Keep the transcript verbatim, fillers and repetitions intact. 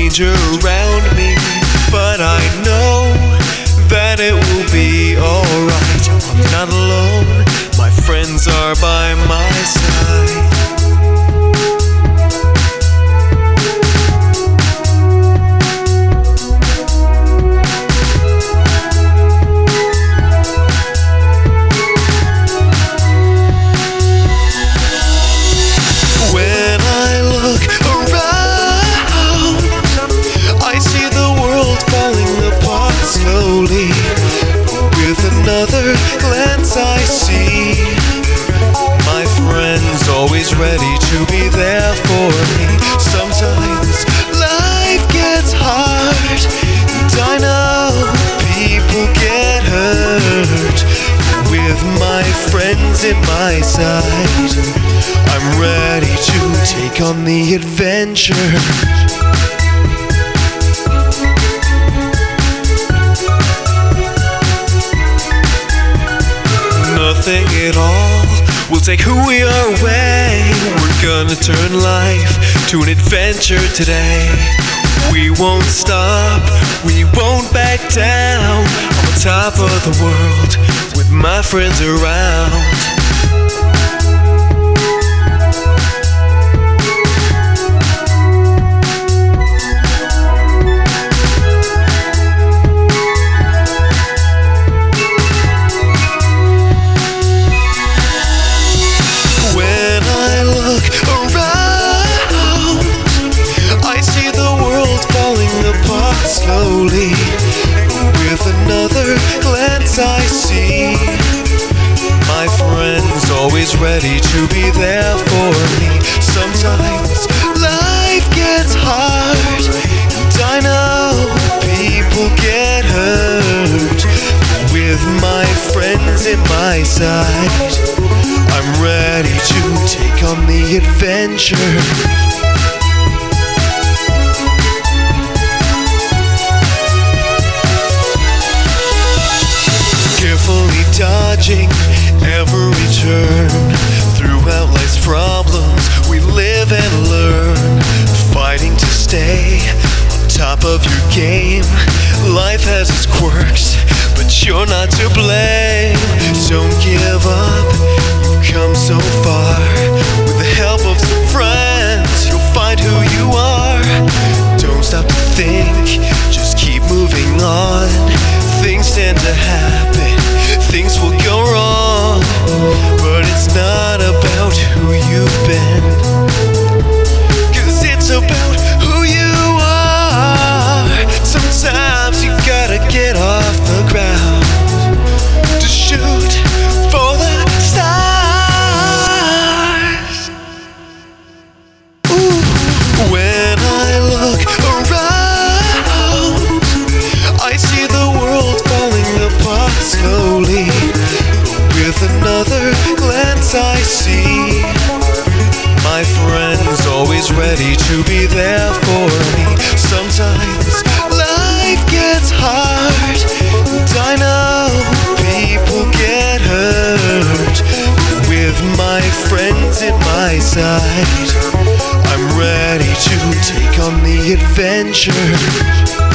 danger around me, but I know that it will be alright. I'm not alone, my friends are by my side. Another glance I see my friends always ready to be there for me. Sometimes life gets hard, and I know people get hurt. With my friends at my side, I'm ready to take on the adventure. Nothing at all will take who we are away. We're gonna turn life to an adventure today. We won't stop, we won't back down. On the top of the world with my friends around. Slowly, with another glance I see my friends always ready to be there for me. Sometimes life gets hard, and I know people get hurt. With my friends at my side, I'm ready to take on the adventure. Dodging every turn throughout life's problems, we live and learn, fighting to stay on top of your game. Life has its quirks, but you're not to blame. Don't give up, you've come so far. With the help of some friends, you'll find who you are. Don't stop to think, just keep moving on. Things tend to happen, things will go wrong, but it's not about who you've been, 'cause it's about who you are. Sometimes you gotta get off the ground to shoot for the stars. Ooh, when I look around, I see the world falling apart slowly. With another glance I see my friends always ready to be there for me. Sometimes life gets hard, and I know people get hurt. With my friends at my side, I'm ready to take on the adventure.